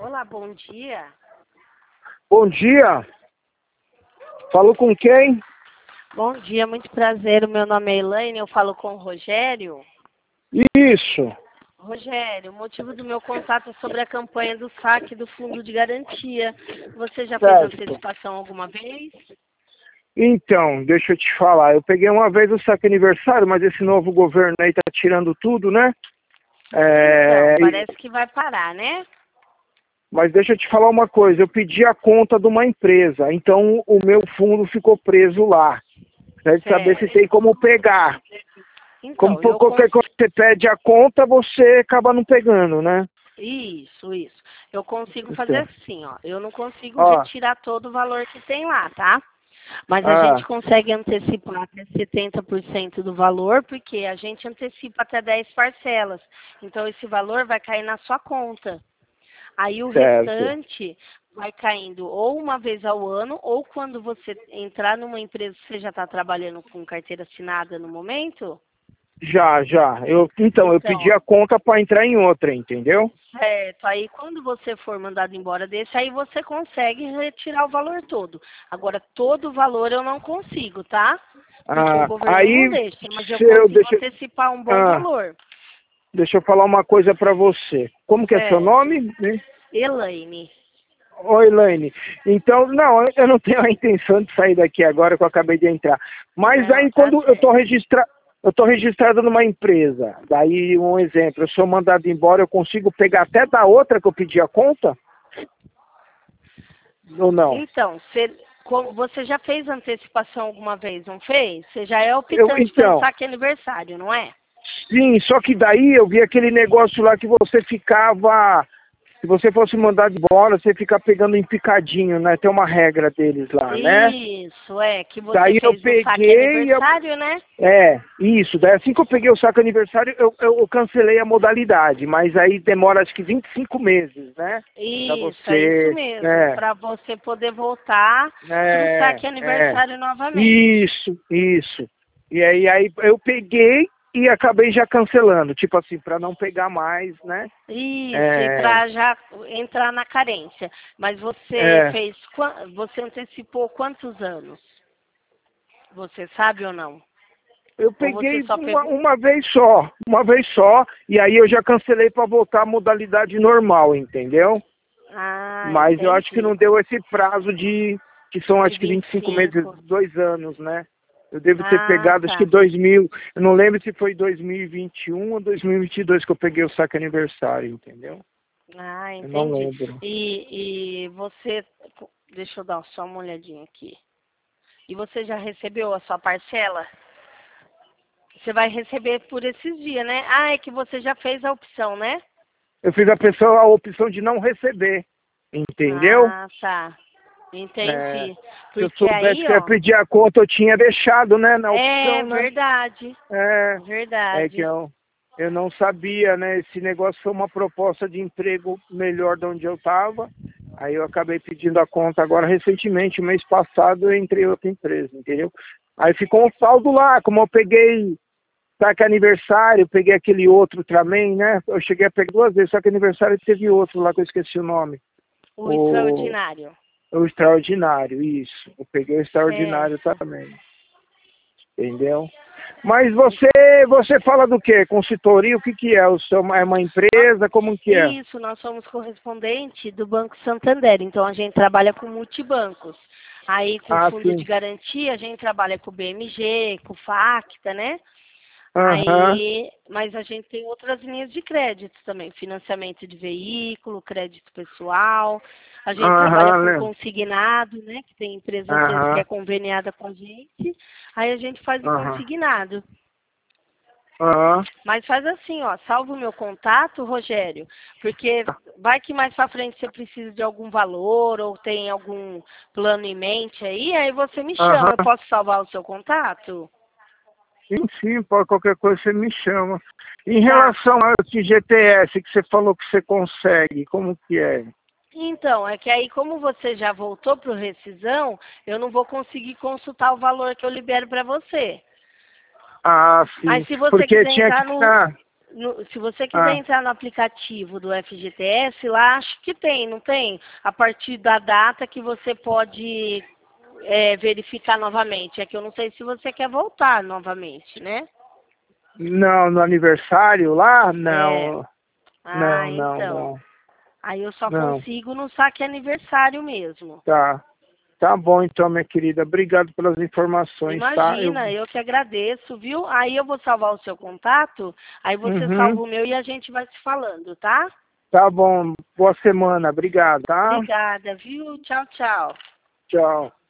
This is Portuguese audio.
Olá, bom dia. Bom dia. Falo com quem? Bom dia, muito prazer. O meu nome é Elaine, eu falo com o Rogério. Isso. Rogério, o motivo do meu contato é sobre a campanha do saque do Fundo de Garantia. Você já fez Certo. antecipação alguma vez? Então, deixa eu te falar. Eu peguei uma vez o saque aniversário, mas esse novo governo aí tá tirando tudo, né? Então, parece que vai parar, né? Mas deixa eu te falar uma coisa. Eu pedi a conta de uma empresa, então o meu fundo ficou preso lá. Deve saber se tem como pegar. Como Então, por qualquer coisa que você pede a conta, você acaba não pegando, né? Isso. Eu consigo fazer Então, assim, ó. Eu não consigo ó, retirar todo o valor que tem lá, tá? Mas a gente ah, consegue antecipar até 70% do valor, porque a gente antecipa até 10 parcelas. Então, esse valor vai cair na sua conta. Aí, o certo. restante vai caindo ou uma vez ao ano, ou quando você entrar numa empresa, você já está trabalhando com carteira assinada no momento? Já. Então, eu pedi Então, a conta para entrar em outra, entendeu? certo. Aí, quando você for mandado embora desse, aí você consegue retirar o valor todo. Agora, todo o valor eu não consigo, tá? Porque o governo não Aí, deixa, mas eu se eu, consigo deixa, antecipar um bom ah, valor. deixa eu falar uma coisa para você. Como que é seu Certo. nome? Né? Elaine. Oi, Elaine. Então, não, eu não tenho a intenção de sair daqui agora que eu acabei de entrar. Mas Não, aí, tá quando certo. eu tô registrado numa empresa, daí um exemplo, eu sou mandado embora, eu consigo pegar até da outra que eu pedi a conta? Ou não? Então, você já fez antecipação alguma vez, não fez? Você já é optante pelo Então, saque aniversário, não é? sim, só que daí eu vi aquele negócio lá que você ficava. Se você fosse mandar de bola, você fica pegando em picadinho, né? Tem uma regra deles lá, né? Isso, é, que você Daí eu fez o saque peguei, aniversário, né? isso. Daí assim que eu peguei o saco aniversário, eu cancelei a modalidade, mas aí demora acho que 25 meses, né? Pra Isso, é isso você, mesmo, para você poder voltar pro saque é. aniversário novamente. Isso. E aí eu peguei e acabei já cancelando, tipo assim, pra não pegar mais, né? Isso, e É, para já entrar na carência. Mas você é. fez, você antecipou quantos anos? Você sabe ou não? Eu Ou você peguei só pegou? uma vez só, e aí eu já cancelei para voltar à modalidade normal, entendeu? Ah, Mas eu acho que entendi. não deu esse prazo que são De acho que vinte 25 e meses, cinco. 2 anos, né? Eu devo ter Ah, pegado, acho que tá. 2000, eu não lembro se foi 2021 ou 2022 que eu peguei o saque aniversário, entendeu? Ah, Eu não entendi. lembro. E você, deixa eu dar só uma olhadinha aqui. E você já recebeu a sua parcela? Você vai receber por esses dias, né? Ah, é que você já fez a opção, né? Eu fiz a opção de não receber, entendeu? Ah, tá. É, Entendi. se eu Porque soubesse aí, que eu ia ó, pedir a conta, eu tinha deixado, né, na é opção, né? verdade. É, é que Verdade. eu não sabia, né? Esse negócio foi uma proposta de emprego melhor de onde eu estava. Aí eu acabei pedindo a conta agora recentemente, mês passado, eu entrei em outra empresa, entendeu? Aí ficou um saldo lá, como eu peguei saque aniversário, peguei aquele outro também, né? Eu cheguei a pegar 2 vezes, só que aniversário teve outro lá que eu esqueci o nome. O O, extraordinário. o extraordinário, isso. Eu peguei o extraordinário Certo. também, entendeu? Mas você fala do quê? Consultoria, o que que é? É uma Nós- empresa? Como que é? Isso, nós somos correspondente do Banco Santander, então a gente trabalha com multibancos. Aí com Ah, fundo de sim. garantia, a gente trabalha com o BMG, com o Facta, né? Aham, Aí, mas a gente tem outras linhas de crédito também, financiamento de veículo, crédito pessoal. A gente trabalha aham, com né? consignado, né? Que tem empresa às vezes que Aham, é conveniada com a gente. Aí a gente faz o aham, consignado. aham. Mas faz assim, ó, salva o meu contato, Rogério, porque vai que mais pra frente você precisa de algum valor ou tem algum plano em mente aí você me chama. Eu Aham. posso salvar o seu contato? Sim, pode qualquer coisa você me chama. Em Tá. relação a esse GTS que você falou que você consegue, como que é? Então, é que aí como você já voltou pro rescisão, eu não vou conseguir consultar o valor que eu libero para você. Ah, Mas sim. se você Porque quiser tinha que entrar no estar. Se você quiser entrar no aplicativo do FGTS, lá acho que tem, não tem? A partir da data que você pode verificar novamente. É que eu não sei se você quer voltar novamente, né? Não, no aniversário lá? Não. Ah, Não, não, então. não. Aí eu só Não. consigo no saque aniversário mesmo. Tá. Tá bom então, minha querida. Obrigado pelas informações, tá? Imagina, eu que agradeço, viu? Aí eu vou salvar o seu contato, aí você salva Uhum. o meu e a gente vai se falando, tá? Tá bom. Boa semana. Obrigado, tá? Obrigada, viu? Tchau, tchau. Tchau.